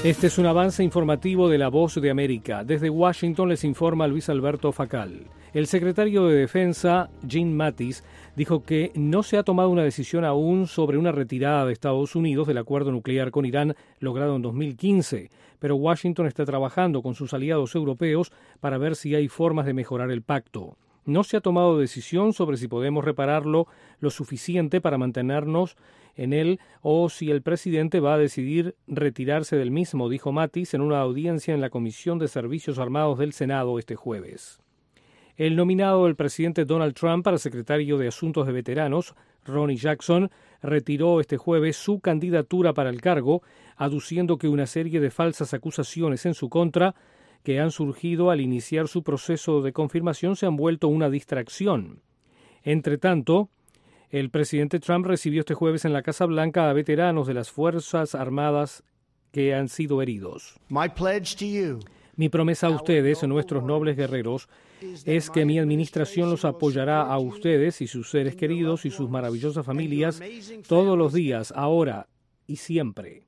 Este es un avance informativo de La Voz de América. Desde Washington les informa Luis Alberto Facal. El secretario de Defensa, Jim Mattis, dijo que no se ha tomado una decisión aún sobre una retirada de Estados Unidos del acuerdo nuclear con Irán logrado en 2015, pero Washington está trabajando con sus aliados europeos para ver si hay formas de mejorar el pacto. No se ha tomado decisión sobre si podemos repararlo lo suficiente para mantenernos en él o si el presidente va a decidir retirarse del mismo, dijo Mattis en una audiencia en la Comisión de Servicios Armados del Senado este jueves. El nominado del presidente Donald Trump para secretario de Asuntos de Veteranos, Ronny Jackson, retiró este jueves su candidatura para el cargo, aduciendo que una serie de falsas acusaciones en su contra que han surgido al iniciar su proceso de confirmación se han vuelto una distracción. Entre tanto, el presidente Trump recibió este jueves en la Casa Blanca a veteranos de las Fuerzas Armadas que han sido heridos. Mi promesa a ustedes, nuestros nobles guerreros, es que mi administración los apoyará a ustedes y sus seres queridos y sus maravillosas familias todos los días, ahora y siempre.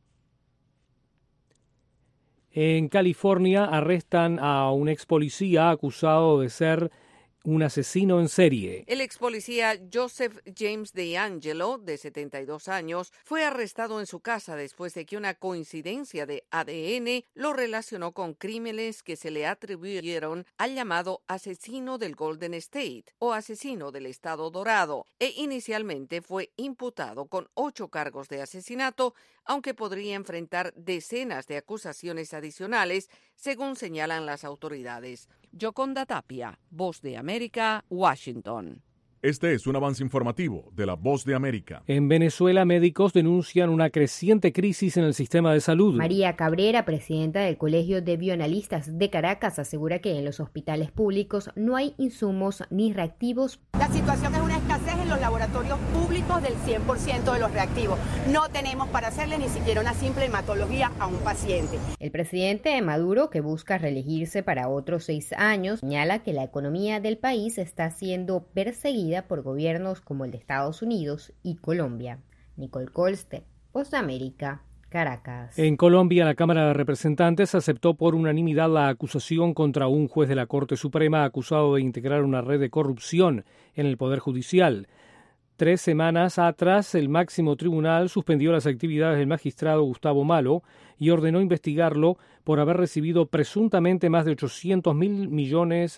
En California arrestan a un ex policía acusado de ser un asesino en serie. El ex policía Joseph James DeAngelo, de 72 años, fue arrestado en su casa después de que una coincidencia de ADN lo relacionó con crímenes que se le atribuyeron al llamado asesino del Golden State o asesino del Estado Dorado, e inicialmente fue imputado con 8 cargos de asesinato, aunque podría enfrentar decenas de acusaciones adicionales, según señalan las autoridades. Yoconda Tapia, Voz de América, Washington. Este es un avance informativo de La Voz de América. En Venezuela, médicos denuncian una creciente crisis en el sistema de salud. María Cabrera, presidenta del Colegio de Bioanalistas de Caracas, asegura que en los hospitales públicos no hay insumos ni reactivos. La situación es una escasez en los laboratorios públicos del 100% de los reactivos. No tenemos para hacerle ni siquiera una simple hematología a un paciente. El presidente Maduro, que busca reelegirse para otros 6 años, señala que la economía del país está siendo perseguida por gobiernos como el de Estados Unidos y Colombia. Nicole Colster, Voz de América, Caracas. En Colombia, la Cámara de Representantes aceptó por unanimidad la acusación contra un juez de la Corte Suprema acusado de integrar una red de corrupción en el Poder Judicial. 3 semanas atrás, el máximo tribunal suspendió las actividades del magistrado Gustavo Malo y ordenó investigarlo por haber recibido presuntamente más de $800.000 millones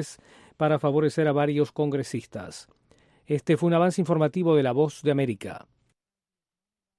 para favorecer a varios congresistas. Este fue un avance informativo de La Voz de América.